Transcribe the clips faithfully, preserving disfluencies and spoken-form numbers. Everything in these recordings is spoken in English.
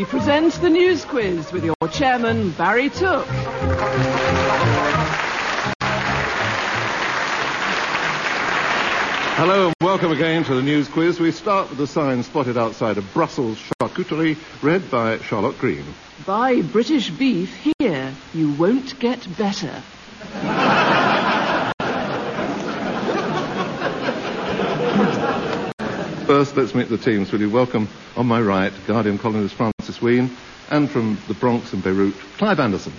we present the News Quiz with your chairman, Barry Took. Hello and welcome again to the News Quiz. We start with the sign spotted outside a Brussels charcuterie, read by Charlotte Green. Buy British beef here. You won't get better. First, let's meet the teams. Will you welcome, on my right, Guardian columnist Francis Wheen, and from the Bronx and Beirut, Clive Anderson.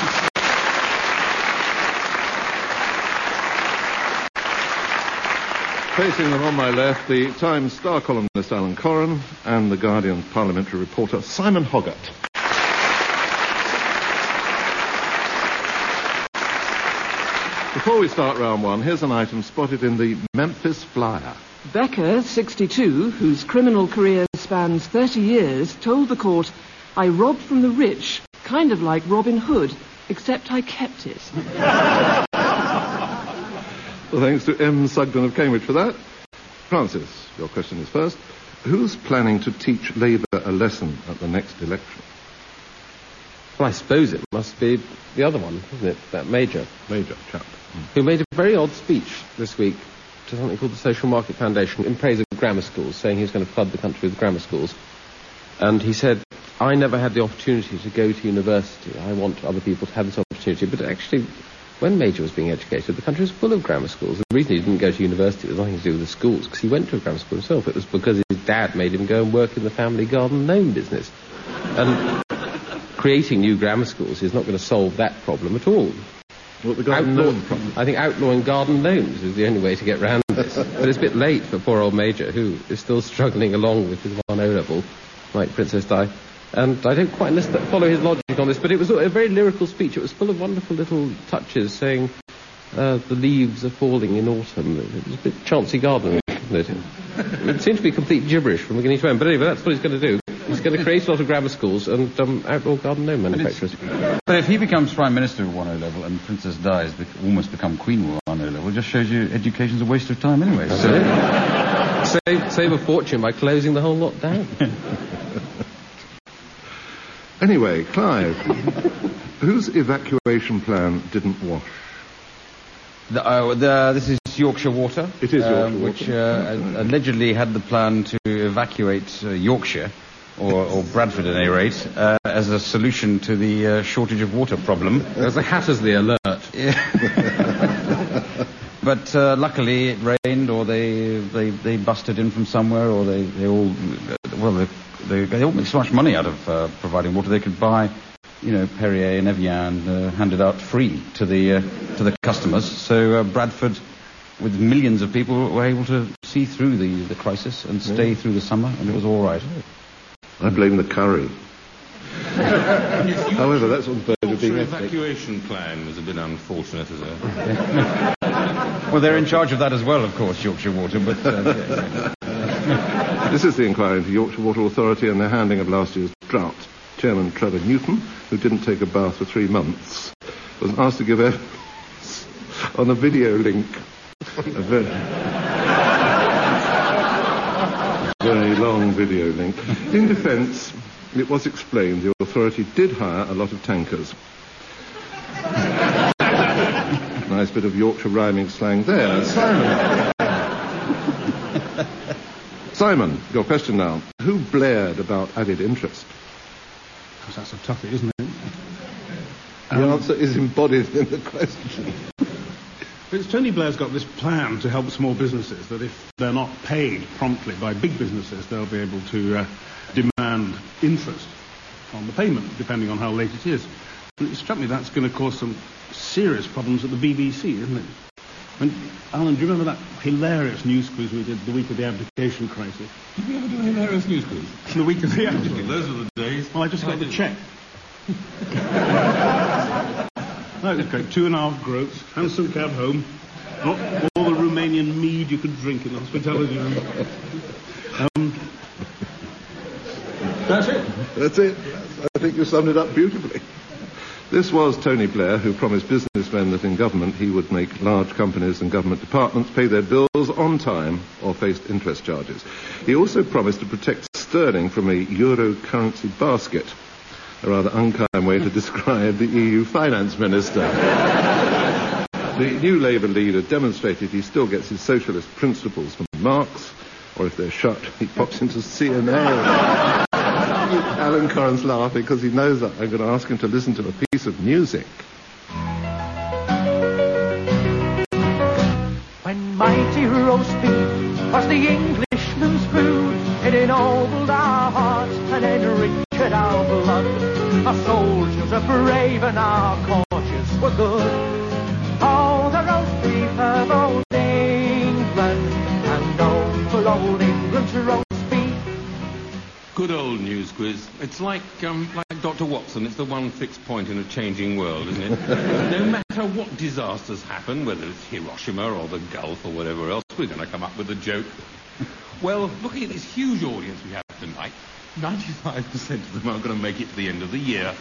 Facing them on my left, the Times star columnist Alan Coren and the Guardian parliamentary reporter Simon Hoggart. Before we start round one, here's an item spotted in the Memphis Flyer. Becker, sixty-two, whose criminal career spans thirty years, told the court, I robbed from the rich, kind of like Robin Hood, except I kept it. Well, thanks to M. Sugden of Cambridge for that. Francis, your question is first. Who's planning to teach Labour a lesson at the next election? Well, I suppose it must be the other one, isn't it? That Major. Major chap. Mm. Who made a very odd speech this week to something called the Social Market Foundation in praise of grammar schools, saying he was going to flood the country with grammar schools. And he said, I never had the opportunity to go to university. I want other people to have this opportunity. But actually, when Major was being educated, the country was full of grammar schools. The reason he didn't go to university was nothing to do with the schools, because he went to a grammar school himself. It was because his dad made him go and work in the family garden gnome business. And creating new grammar schools is not going to solve that problem at all. What, the garden Outlaw- gnome problem? I think outlawing garden gnomes is the only way to get round this. But it's a bit late for poor old Major, who is still struggling along with his one O-level, like Princess Di. And I don't quite understand, follow his logic on this, but it was a very lyrical speech. It was full of wonderful little touches, saying uh, the leaves are falling in autumn. It was a bit Chauncey Gardner, wasn't it? It seemed to be complete gibberish from beginning to end. But anyway, that's what he's going to do. He's going to create a lot of grammar schools and um, outlaw garden gnome manufacturers. But if he becomes Prime Minister of one O-level and Princess Di has be- almost become Queen of one O-level, it just shows you education's a waste of time anyway. So. save, save a fortune by closing the whole lot down. Anyway, Clive, whose evacuation plan didn't wash? The, uh, the, this is Yorkshire Water. It is Yorkshire um, Which Water. uh, allegedly had the plan to evacuate uh, Yorkshire, or, or Bradford at any rate, uh, as a solution to the uh, shortage of water problem. There's a Hattersley alert. But uh, luckily it rained, or they, they they busted in from somewhere, or they, they all, well, they, they, they all make so much money out of uh, providing water. They could buy, you know, Perrier and Evian uh, handed out free to the uh, to the customers. So uh, Bradford, with millions of people, were able to see through the, the crisis and stay yeah. through the summer, and it was all right. I blame the curry. However, that's on the verge of being The evacuation plan was a bit unfortunate as a... Well, they're in charge of that as well, of course, Yorkshire Water, but... Uh, This is the inquiry into Yorkshire Water Authority and their handling of last year's drought. Chairman Trevor Newton, who didn't take a bath for three months, was asked to give evidence on a video link. A very, very long video link. In defence, it was explained the authority did hire a lot of tankers. Nice bit of Yorkshire rhyming slang there. Simon. Simon, your question now. Who blared about added interest? Because that's a toughie, isn't it? The um, answer is embodied in the question. It's Tony Blair's got this plan to help small businesses, that if they're not paid promptly by big businesses, they'll be able to uh, demand interest on the payment, depending on how late it is. And it struck me that's going to cause some serious problems at the B B C, isn't it? And, Alan, do you remember that hilarious news quiz we did the week of the abdication crisis? Did we ever do a hilarious news quiz? The week of the abdication. Those are the days. Well, I just got the cheque. That was great. Two and a half groats, hansom cab home, all, all the Romanian mead you could drink in the hospitality room. Um, that's it. That's it. I think you summed it up beautifully. This was Tony Blair, who promised businessmen that in government he would make large companies and government departments pay their bills on time or faced interest charges. He also promised to protect sterling from a euro currency basket. A rather unkind way to describe the E U finance minister. The new Labour leader demonstrated he still gets his socialist principles from Marx, or if they're shut, he pops into C N A. Alan Corran's laughing because he knows that I'm going to ask him to listen to a piece of music. When mighty roast beef was the Englishman's food, it ennobled our hearts and enriched our blood. Our soldiers are brave and our courtiers were good. Oh, the roast beef of old England, and known for old England's roast beef. Good old news quiz. It's like um, like Doctor Watson. It's the one fixed point in a changing world, isn't it? No matter what disasters happen, whether it's Hiroshima or the Gulf or whatever else, we're going to come up with a joke. Well, looking at this huge audience we have tonight, ninety-five percent of them aren't going to make it to the end of the year.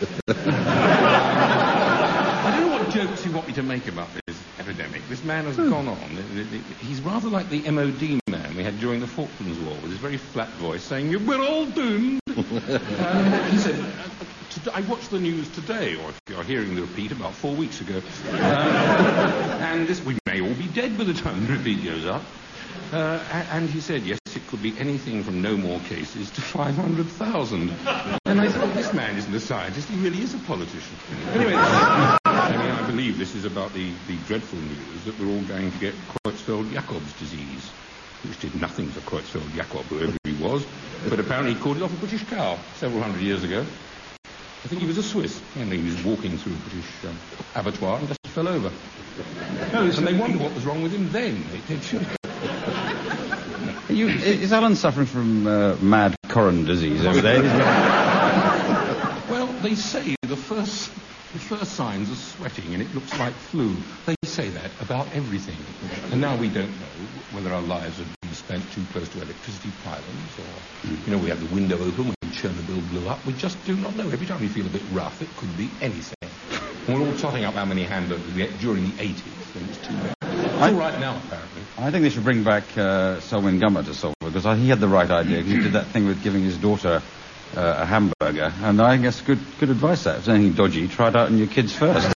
I don't know what jokes you want me to make about this epidemic. This man has gone on. He's rather like the M O D man we had during the Falklands War, with his very flat voice saying, "We're all doomed." um, he said, I watched the news today, or if you're hearing the repeat, about four weeks ago. Um, and this, we may all be dead by the time the repeat goes up. Uh, and he said, yes, it could be anything from no more cases to five hundred thousand. And I thought, this man isn't a scientist, he really is a politician. Anyway, I mean, I believe this is about the, the dreadful news that we're all going to get Creutzfeldt-Jakob's disease, which did nothing for Creutzfeldt-Jakob, whoever he was, but apparently he called it off a British cow several hundred years ago. I think he was a Swiss, and he was walking through a British um, abattoir and just fell over. No, and they wondered what was wrong with him then. They, they Are you, is Alan suffering from uh, mad Corran disease over there? Well, they say the first the first signs are sweating and it looks like flu. They say that about everything. And now we don't know whether our lives have been spent too close to electricity pylons or, you know, we had the window open when Chernobyl blew up. We just do not know. Every time we feel a bit rough, it could be anything. And we're all totting up how many hamburgers we ate during the eighties when it's too bad. It's all right now, apparently. I think they should bring back uh, Selwyn Gummer to solve it, because he had the right idea. He did that thing with giving his daughter uh, a hamburger, and I guess good good advice that. If there's anything dodgy, try it out on your kids first.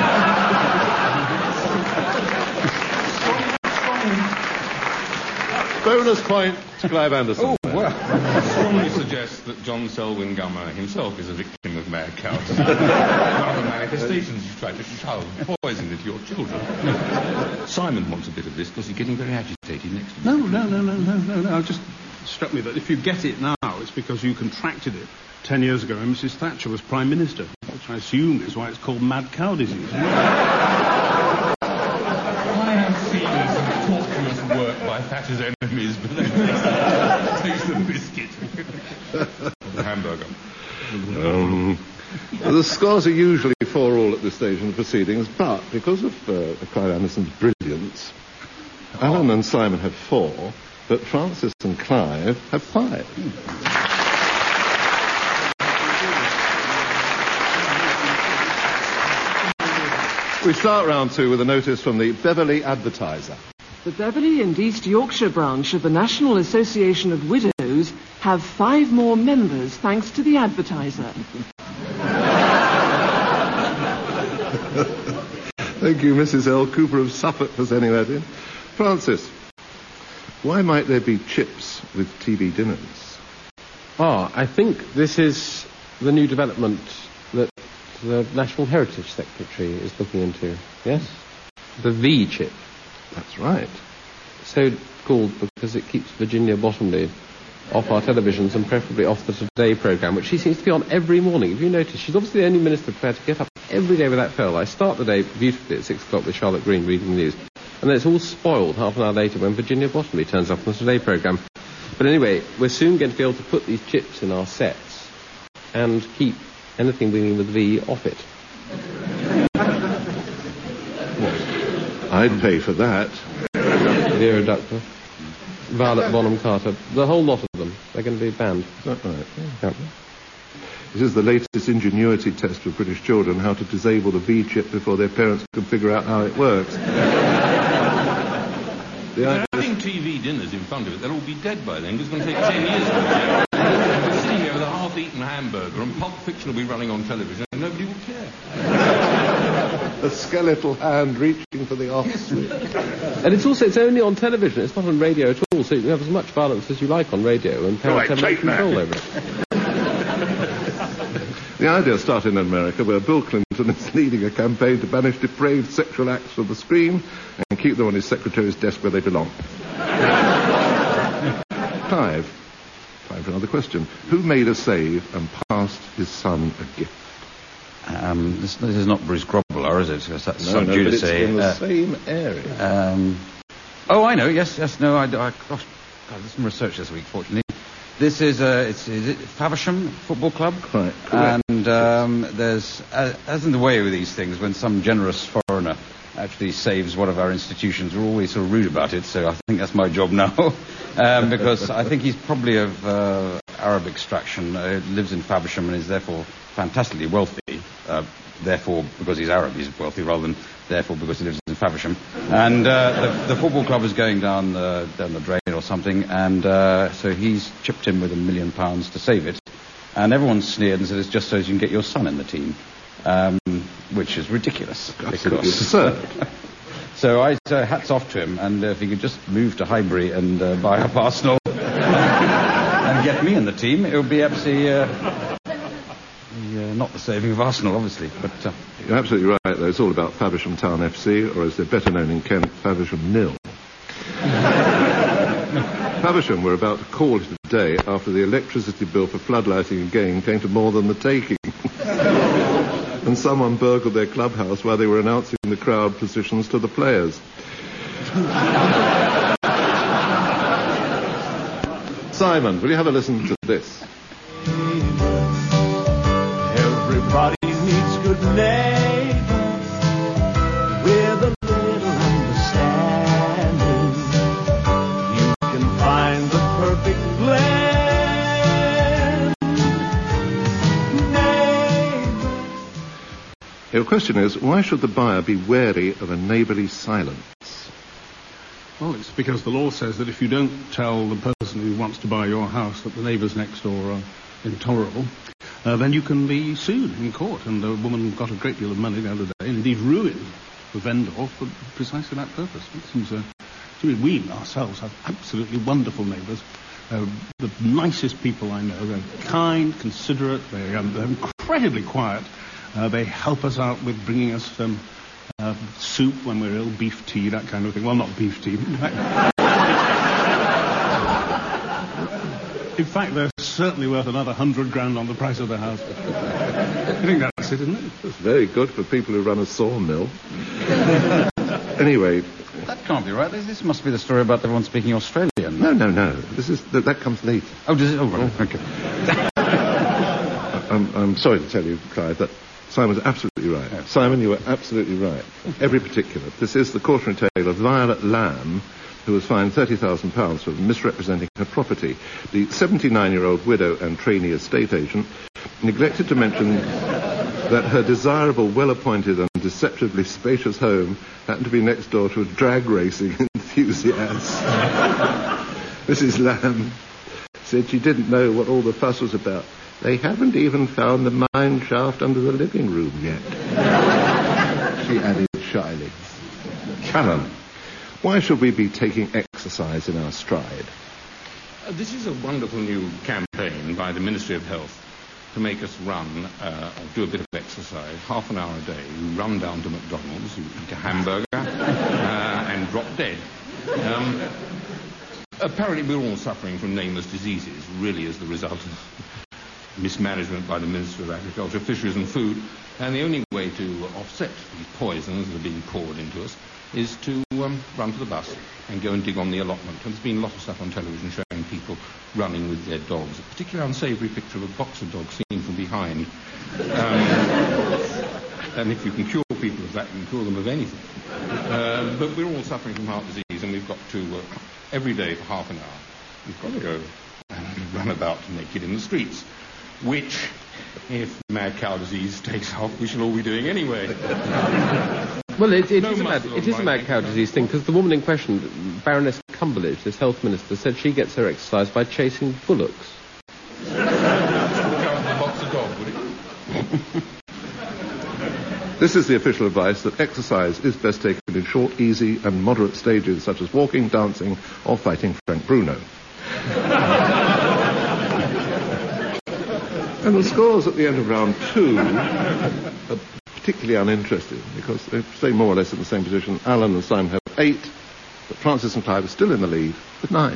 Bonus point to Clive Anderson. Oh, well. I strongly suggest that John Selwyn Gummer himself is a victim of mad cow disease. One of the manifestations you tried to shove poison into your children. Simon wants a bit of this because he's getting very agitated next to me. No, no, no, no, no, no, no. It just struck me that if you get it now, it's because you contracted it ten years ago when Missus Thatcher was Prime Minister, which I assume is why it's called mad cow disease. I have seen some torturous work by Thatcher's enemies, but that takes the biscuit. The hamburger. Um, the scores are usually four all at this stage in the proceedings, but because of uh, Clive Anderson's brilliance, Alan and Simon have four, but Francis and Clive have five. We start round two with a notice from the Beverley Advertiser. The Beverley and East Yorkshire branch of the National Association of Widows have five more members thanks to the Advertiser. Thank you, Missus L. Cooper of Suffolk, for sending that in. Francis, why might there be chips with T V dinners? Ah, I think this is the new development that the National Heritage Secretary is looking into. Yes? The V chip. That's right. So called because it keeps Virginia Bottomley off our televisions and preferably off the Today programme, which she seems to be on every morning. If you notice, she's obviously the only minister prepared to get up every day without fail. I start the day beautifully at six o'clock with Charlotte Green reading the news, and then it's all spoiled half an hour later when Virginia Bottomley turns up on the Today programme. But anyway, we're soon going to be able to put these chips in our sets and keep anything beginning with V off it. I'd pay for that. Vera Ductor, Violet Bonham Carter, the whole lot of them. They're going to be banned. Is that right? Yeah. This is the latest ingenuity test for British children, how to disable the V chip before their parents can figure out how it works. If they're having T V dinners in front of it, they'll all be dead by then, because it's going to take ten years. half-eaten hamburger, and Pulp Fiction will be running on television, and nobody will care. A skeletal hand reaching for the off switch. And it's also, it's only on television, it's not on radio at all, so you can have as much violence as you like on radio, and parents have no control over it. The idea started in America, where Bill Clinton is leading a campaign to banish depraved sexual acts from the screen and keep them on his secretary's desk where they belong. Clive, time for another question. Who made a save and passed his son a gift? Um, this, this is not Bruce Grobbelaar, is it? Because that's No, some no, due but to it's say. in the uh, same area. Um, oh, I know. Yes, yes. No, I. I gosh, God, there's some research this week, fortunately. This is uh, it's is it Faversham Football Club, Right, correct. and um, there's uh, as in the way with these things, when some generous foreigner actually saves one of our institutions, we're always sort of rude about it. So I think that's my job now, um, because I think he's probably of uh, Arab extraction, uh, lives in Faversham, and is therefore fantastically wealthy. Uh, therefore, because he's Arab, he's wealthy, rather than therefore because he lives in Faversham. And uh, the, the football club is going down the, down the drain or something, and uh, so he's chipped in with a million pounds to save it. And everyone sneered and said it's just so you can get your son in the team, um, which is ridiculous. Absolutely absurd. So I uh, hats off to him, and uh, if he could just move to Highbury and uh, buy up Arsenal and get me in the team, it would be absolutely uh, the, uh, not the saving of Arsenal, obviously, but. Uh, You're absolutely right, though. It's all about Faversham Town F C, or as they're better known in Kent, Faversham Nil. Faversham were about to call it a day after the electricity bill for floodlighting again came to more than the taking. And someone burgled their clubhouse while they were announcing the crowd positions to the players. Simon, will you have a listen to this? Everybody needs good neighbors with a little understanding. You can find the perfect blend. Neighbors. Your question is, why should the buyer be wary of a neighbourly silence? Well, it's because the law says that if you don't tell the person who wants to buy your house that the neighbours next door are intolerable, uh, then you can be sued in court. And the woman got a great deal of money the other day, and indeed ruined the vendor for precisely that purpose. It seems, uh, to me, we ourselves have absolutely wonderful neighbours. Uh, the nicest people I know. They're kind, considerate, they, um, they're incredibly quiet. Uh, they help us out with bringing us um, uh, soup when we're ill, beef tea, that kind of thing. Well, not beef tea. In fact, in fact, they're certainly worth another hundred grand on the price of the house. I think that's it, isn't it? It's very good for people who run a sawmill. Anyway, that can't be right. This, this must be the story about everyone speaking Australian. no, no, no. This is that, that comes later. Oh, does it? Oh, right. Okay. I'm, I'm sorry to tell you, Clive, that Simon's absolutely right. Yeah. Simon, you were absolutely right. Every particular. This is the cautionary tale of Violet Lamb, who was fined thirty thousand pounds for misrepresenting her property. The seventy-nine-year-old widow and trainee estate agent neglected to mention that her desirable, well-appointed and deceptively spacious home happened to be next door to a drag racing enthusiast. Missus Lamb said she didn't know what all the fuss was about. They haven't even found the mine shaft under the living room yet, she added shyly. Callum, why should we be taking exercise in our stride? Uh, this is a wonderful new campaign by the Ministry of Health to make us run, uh, or do a bit of exercise, half an hour a day. You run down to McDonald's, you eat a hamburger, uh, and drop dead. Um, apparently we're all suffering from nameless diseases, really as the result of mismanagement by the Minister of Agriculture, Fisheries and Food. And the only way to offset these poisons that are being poured into us is to um, run to the bus and go and dig on the allotment. And there's been a lot of stuff on television showing people running with their dogs. A particularly unsavoury picture of a boxer dog seen from behind. Um, and if you can cure people of that, you can cure them of anything. Uh, but we're all suffering from heart disease, and we've got to, uh, every day for half an hour, we've got to go and run about naked in the streets. Which, if mad cow disease takes off, we shall all be doing anyway. Well, it, it No is a mad, muscle it is a on mad my cow neck. disease thing, because the woman in question, Baroness Cumberledge, this health minister, said she gets her exercise by chasing bullocks. Cow This is the official advice that exercise is best taken in short, easy and moderate stages such as walking, dancing or fighting Frank Bruno. And the scores at the end of round two are particularly uninteresting because they stay more or less in the same position. Alan and Simon have eight, but Francis and Clive are still in the lead with nine.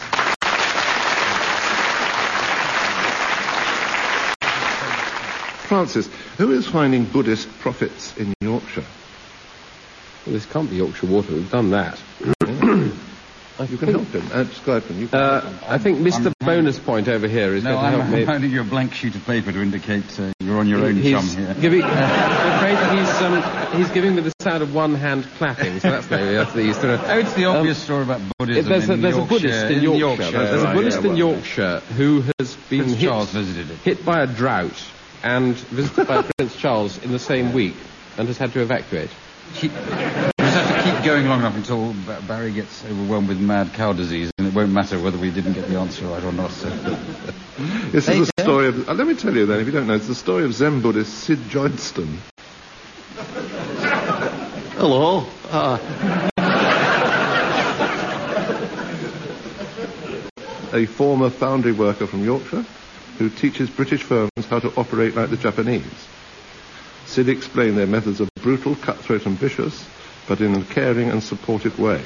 Francis, who is finding Buddhist prophets in Yorkshire? Well, this can't be Yorkshire Water. We've done that. You can help him. Uh, Skype him. You can Uh, help him. I think Mister I'm- Bonus Point over here is No, going to I'm, help me. I'm handing you a blank sheet of paper to indicate uh, you're on your own He's chum here. giving. I'm afraid he's um, he's giving me the sound of one hand clapping. So that's maybe that's the Easter. Oh, it's the obvious Um, story about Buddhism There's a, in there's a Yorkshire. Buddhist in Yorkshire. There's a right, Buddhist yeah, in well, Yorkshire who has been Prince hit, Charles visited it. hit by a drought and visited by Prince Charles in the same week and has had to evacuate. Keep, you just have to keep going long enough until Ba- Barry gets overwhelmed with mad cow disease, and it won't matter whether we didn't get the answer right or not. So. This Hey, is the Ted. story of... Uh, let me tell you then, if you don't know, it's the story of Zen Buddhist Sid Johnston. Hello. Uh, a former foundry worker from Yorkshire who teaches British firms how to operate like the Japanese. Sid explained their methods are brutal, cutthroat and vicious, but in a caring and supportive way.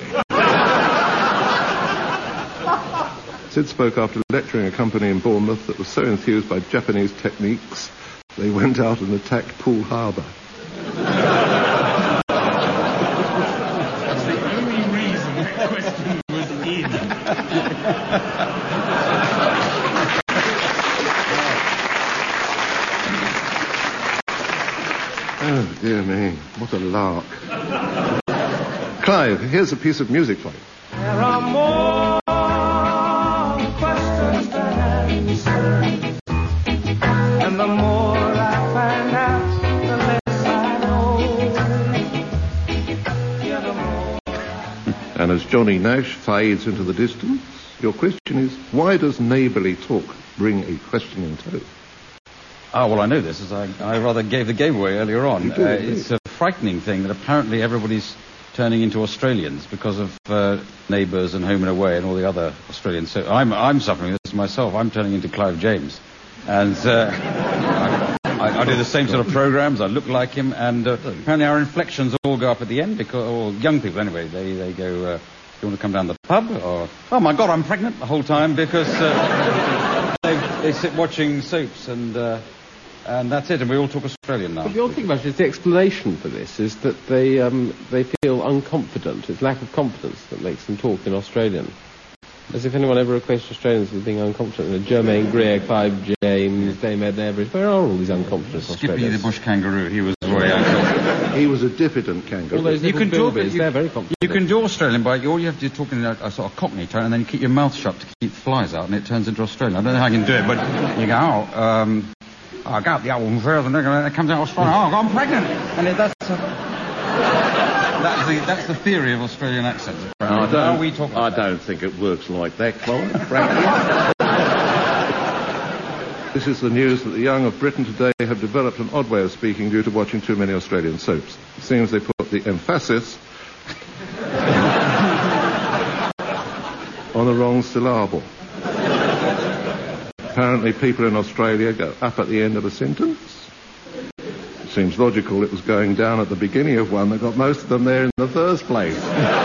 Sid spoke after lecturing a company in Bournemouth that was so enthused by Japanese techniques, they went out and attacked Poole Harbour. That's the only reason that question was in. Oh, dear me, what a lark. Clive, here's a piece of music for you. There are more questions than answers, and the more I find out, the less I know. Yeah, the more. And as Johnny Nash fades into the distance, your question is, why does neighbourly talk bring a questioning tone? Ah, well, I know this, as I, I rather gave the game away earlier on. You did, Uh, indeed. it's a frightening thing that apparently everybody's turning into Australians because of uh, Neighbours and Home and Away and all the other Australians. So I'm, I'm suffering this myself. I'm turning into Clive James. And uh, I, I, I do the same sort of programs. I look like him. And uh, apparently our inflections all go up at the end, because, or young people anyway, they, they go, uh, you want to come down to the pub? Or, oh, my God, I'm pregnant the whole time, because uh, they, they sit watching soaps and... Uh, And that's it, and we all talk Australian now. But the odd thing about it is the explanation for this is that they um, they feel unconfident. It's lack of confidence that makes them talk in Australian. As if anyone ever equates Australians with being unconfident. You know, Jermaine Greer, Clive James, Dame Edna Everett. Where are all these unconfident Skippy Australians? the bush kangaroo, he was very unconfident. He was a diffident kangaroo. All those You little can talk bilbies, you, they're very confident. you can do Australian, but all you have to do is talk in a, a sort of Cockney tone, and then you keep your mouth shut to keep the flies out, and it turns into Australian. I don't know how I can do it, but you go, oh, um, I got the old first, and then it comes out Australian. Oh, I'm pregnant, and it, that's uh, that's the that's the theory of Australian accents. apparently. How we talk. I don't think it works like that, Clive, frankly. This is the news that the young of Britain today have developed an odd way of speaking due to watching too many Australian soaps. It seems they put the emphasis on the wrong syllable. Apparently people in Australia go up at the end of a sentence. It seems logical it was going down at the beginning of one that got most of them there in the first place.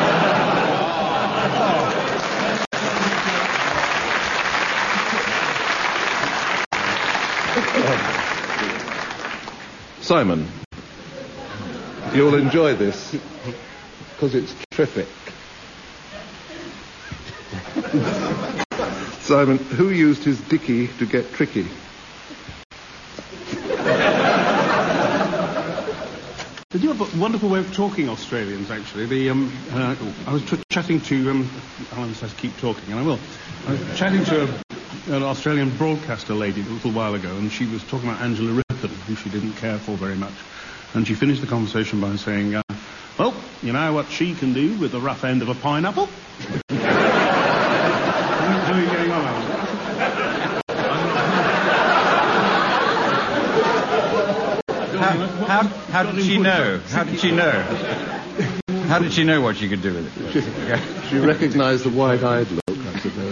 Simon, you'll enjoy this because it's terrific. Simon, who used his dicky to get tricky? They do have a wonderful way of talking, Australians, actually. The, um, uh, I was t- chatting to... Um, Alan says keep talking, and I will. I was chatting to a, an Australian broadcaster lady a little while ago, and she was talking about Angela Rippon, who she didn't care for very much. And she finished the conversation by saying, uh, well, you know what she can do with the rough end of a pineapple? How are you getting on, Alan? how did she know? How did she know? How did she know what she could do with it? She, she recognised the wide-eyed look, I suppose.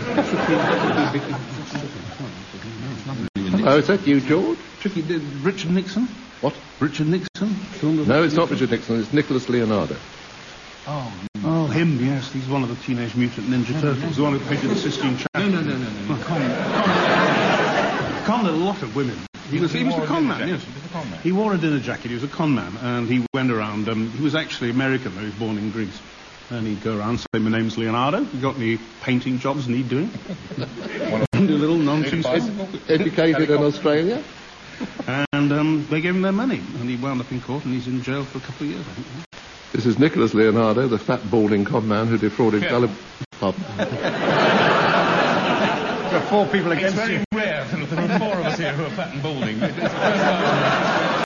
Oh, is that you, George? Tricky, did Richard Nixon? What? Richard Nixon? Film of No, it's not Richard Nixon. It's Nicholas Leonardo. Oh, oh, him, yes. He's one of the Teenage Mutant Ninja Turtles. The one who painted the Sistine Chapel. No, no, no, no, no. Con, con, con a lot of women. He was, he was the con man, yes. He wore a dinner jacket. He was a con man, and he went around. Um, he was actually American, though he was born in Greece. And he'd go around saying, "My name's Leonardo. You got any painting jobs need doing?" Do a little nonsense. Educated in Australia. And um, they gave him their money, and he wound up in court, and he's in jail for a couple of years, I think. This is Nicholas Leonardo, the fat, balding con man who defrauded Yeah. Gulliver. Pardon. There are four people It's against very you. rare that there are four of us here who are fat and balding. It's the first time.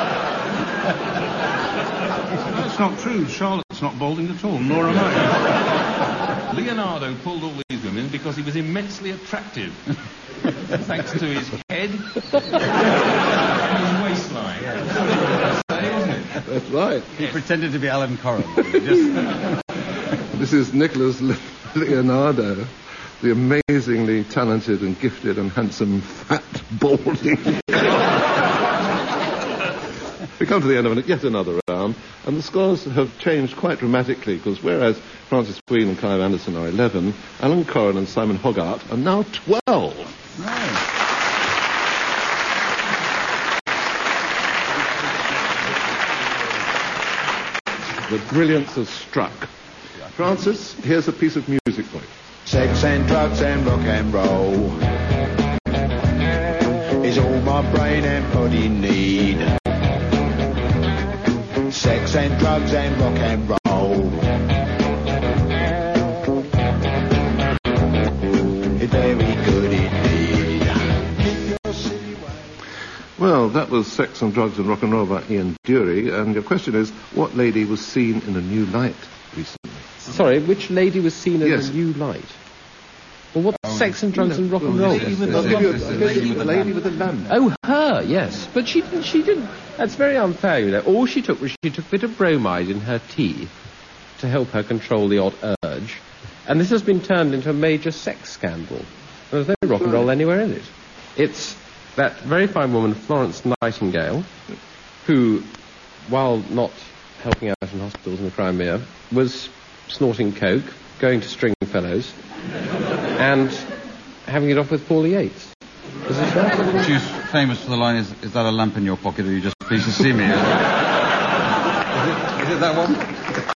That's not true. Charlotte's not balding at all, nor am I. Leonardo pulled all these women because he was immensely attractive. Thanks to his head and his waistline. Say, wasn't it? That's right. He pretended to be Alan Corran. Just... This is Nicholas Le- Leonardo, the amazingly talented and gifted and handsome fat balding. We come to the end of yet another round, and the scores have changed quite dramatically, because whereas Francis Wheen and Clive Anderson are eleven, Alan Corran and Simon Hogarth are now twelve. Right. The brilliance has struck. Francis, here's a piece of music for you. Sex and drugs and rock and roll is all my brain and body need. Sex and drugs and rock and roll. It's very good indeed. Well, that was Sex and Drugs and Rock and Roll by Ian Dury, and your question is, what lady was seen in a new light recently? Sorry, which lady was seen in Yes. a new light? Well, what sex and drugs and rock and Well, roll? lady with the- I'll give you a- I'll give you the lady with the lamp. Oh, her, yes. But she didn't, she didn't, that's very unfair, you know. All she took was she took a bit of bromide in her tea to help her control the odd urge. And this has been turned into a major sex scandal. There's no rock and roll anywhere in it. It's that very fine woman, Florence Nightingale, who, while not helping out in hospitals in the Crimea, was snorting coke, going to Stringfellows, and having it off with Paul Yates. Is this right? She's famous for the line, is, is that a lamp in your pocket, or are you just pleased to see me? Is it, is it that one?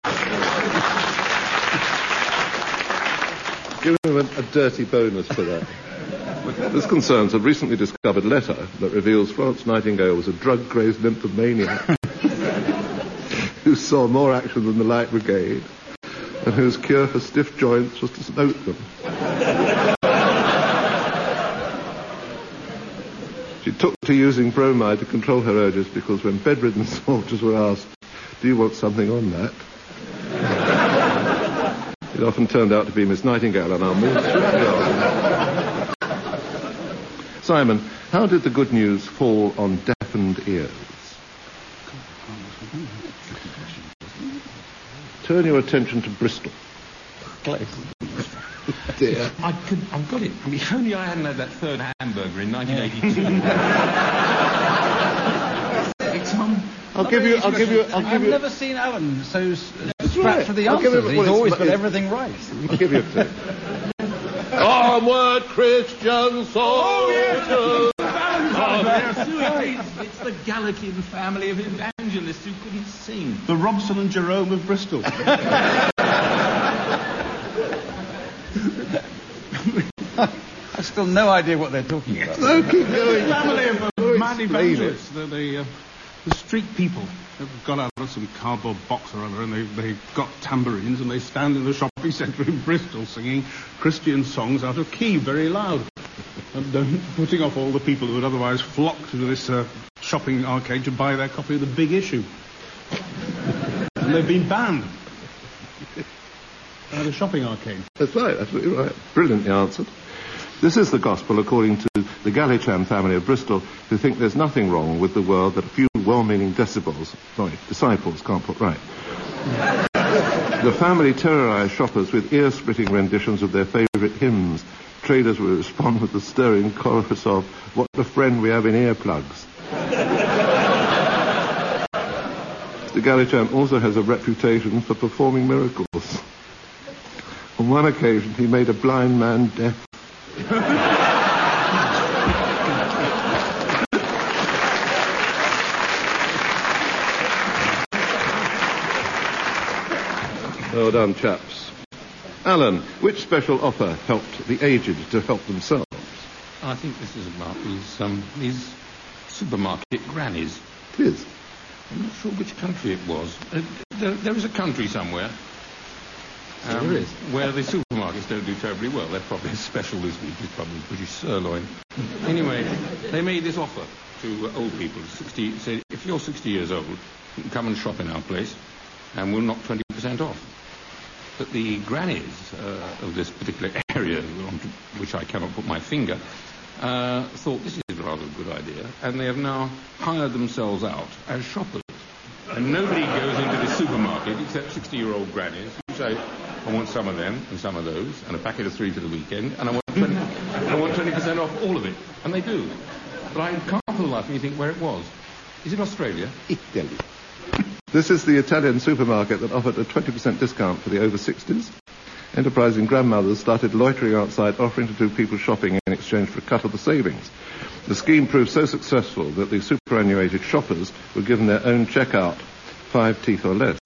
Give him a, a dirty bonus for that. This concerns a recently discovered letter that reveals Florence Nightingale was a drug-crazed nymphomaniac who saw more action than the Light Brigade and whose cure for stiff joints was to smoke them. She took to using bromide to control her urges because when bedridden soldiers were asked, "Do you want something on that?" it often turned out to be Miss Nightingale and our moon. Simon, how did the good news fall on deafened ears? Turn your attention to Bristol. Close. Dear. I could, I've got it. If only I hadn't had that third hamburger in nineteen eighty-two. It's on. I'll give you. I'll give you. I'll I've give you. never seen Alan so s- That's strapped right. for the I'll give answers. him- He's well, it's- always got it's- everything right. I'll give you a tip. Onward, Christian soldiers. Oh, it's the Gallican family of evangelists who couldn't sing. The Robson and Jerome of Bristol. I've still no idea what they're talking about. No, keep going. family of uh, Oh, mad explain evangelists. They're the, uh, the street people. They've got out of some cardboard box or other, and they, they've got tambourines, and they stand in the shopping centre in Bristol singing Christian songs out of key, very loud, and um, putting off all the people who would otherwise flock to this uh, shopping arcade to buy their copy of The Big Issue. And they've been banned at a shopping arcade. That's right. Absolutely right. Brilliantly answered. This is the gospel according to the Gallican family of Bristol, who think there's nothing wrong with the world that a few well-meaning decibels, sorry, disciples can't put right. The family terrorised shoppers with ear-splitting renditions of their favourite hymns. Traders will respond with the stirring chorus of, "What a friend we have in earplugs." Mister Gallichan also has a reputation for performing miracles. On one occasion, he made a blind man deaf. Well done, chaps. Alan, which special offer helped the aged to help themselves? I think this is about these, um, these supermarket grannies. It is. I'm not sure which country it was. Uh, there, there is a country somewhere um, there is. where the supermarkets don't do terribly well. They're probably as special this week is probably British sirloin. Anyway, they made this offer to uh, old people. sixty, say, if you're sixty years old, you can come and shop in our place and we'll knock twenty percent off. But the grannies uh, of this particular area, on which I cannot put my finger, uh, thought this is rather a good idea, and they have now hired themselves out as shoppers. And nobody goes into the supermarket except sixty-year-old grannies who say, "I want some of them and some of those, and a packet of three for the weekend, and I want twenty, I want twenty percent off all of it." And they do. But I can't for the life of me think where it was. Is it Australia? Italy. This is the Italian supermarket that offered a twenty percent discount for the over sixties. Enterprising grandmothers started loitering outside, offering to do people's shopping in exchange for a cut of the savings. The scheme proved so successful that the superannuated shoppers were given their own checkout, five teeth or less.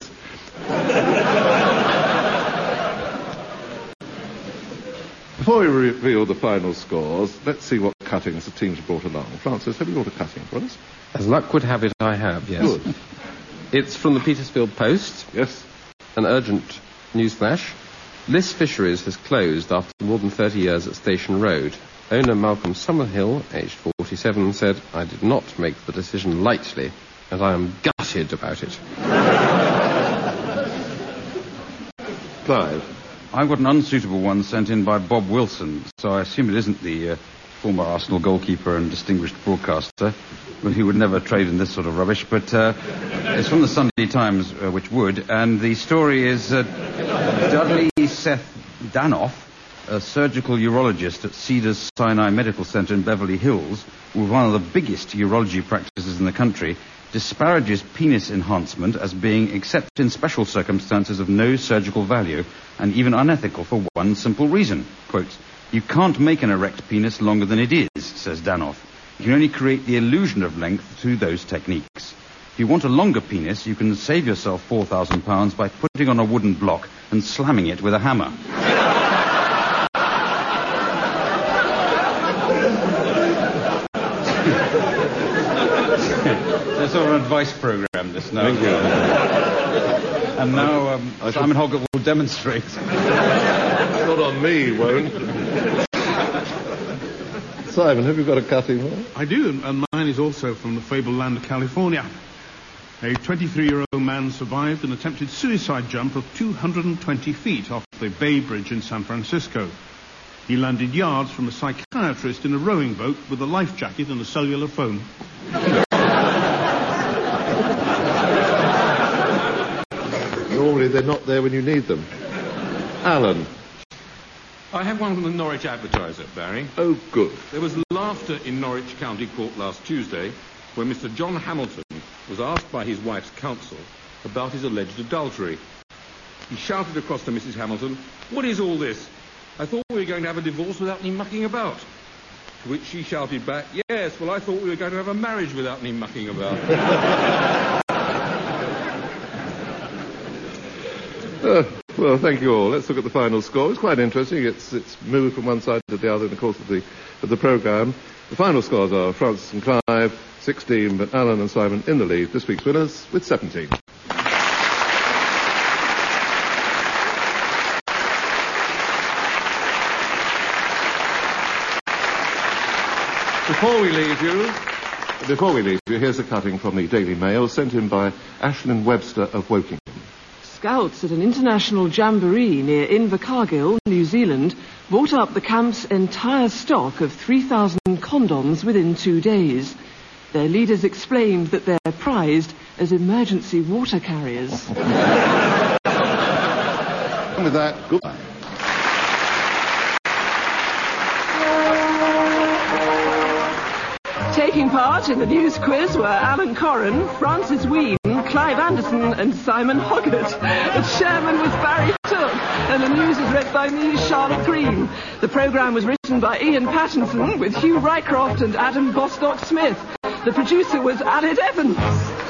Before we reveal the final scores, let's see what cuttings the teams brought along. Francis, have you brought a cutting for us? As luck would have it, I have, yes. Good. It's from the Petersfield Post. Yes. An urgent newsflash. Liss Fisheries has closed after more than thirty years at Station Road. Owner Malcolm Summerhill, aged forty-seven, said, "I did not make the decision lightly, and I am gutted about it." Clive. I've got an unsuitable one sent in by Bob Wilson, so I assume it isn't the uh, former Arsenal goalkeeper and distinguished broadcaster, who would never trade in this sort of rubbish, but uh, it's from the Sunday Times, uh, which would, and the story is uh, Dudley Seth Danoff, a surgical urologist at Cedars Sinai Medical Center in Beverly Hills, with one of the biggest urology practices in the country, disparages penis enhancement as being, except in special circumstances, of no surgical value and even unethical for one simple reason. Quote, "You can't make an erect penis longer than it is," says Danoff. "You can only create the illusion of length through those techniques. If you want a longer penis, you can save yourself four thousand pounds by putting on a wooden block and slamming it with a hammer." It's sort of an advice program, this now. Thank you. And now um, Simon Hoggett will demonstrate. Not on me, won't. Simon, have you got a cutting one? I do, and mine is also from the fabled land of California. A twenty-three-year-old man survived an attempted suicide jump of two hundred twenty feet off the Bay Bridge in San Francisco. He landed yards from a psychiatrist in a rowing boat with a life jacket and a cellular phone. Normally they're not there when you need them. Alan. I have one from the Norwich Advertiser, Barry. Oh, good. There was laughter in Norwich County Court last Tuesday when Mister John Hamilton was asked by his wife's counsel about his alleged adultery. He shouted across to Missus Hamilton, "What is all this? I thought we were going to have a divorce without any mucking about." To which she shouted back, "Yes, well, I thought we were going to have a marriage without any mucking about." Uh, well, thank you all. Let's look at the final score. It's quite interesting. It's it's moved from one side to the other in the course of the of the programme. The final scores are Francis and Clive, sixteen, but Alan and Simon in the lead. This week's winners with seventeen. Before we leave you, before we leave you, here's a cutting from the Daily Mail sent in by Ashlyn Webster of Wokingham. Scouts at an international jamboree near Invercargill, New Zealand, bought up the camp's entire stock of three thousand condoms within two days. Their leaders explained that they're prized as emergency water carriers. And with that, goodbye. Taking part in the news quiz were Alan Corran, Francis Wheen, Clive Anderson and Simon Hoggart. The chairman was Barry Took, and the news was read by me, Charlotte Green. The programme was written by Ian Pattinson with Hugh Rycroft and Adam Bostock Smith. The producer was Aled Evans.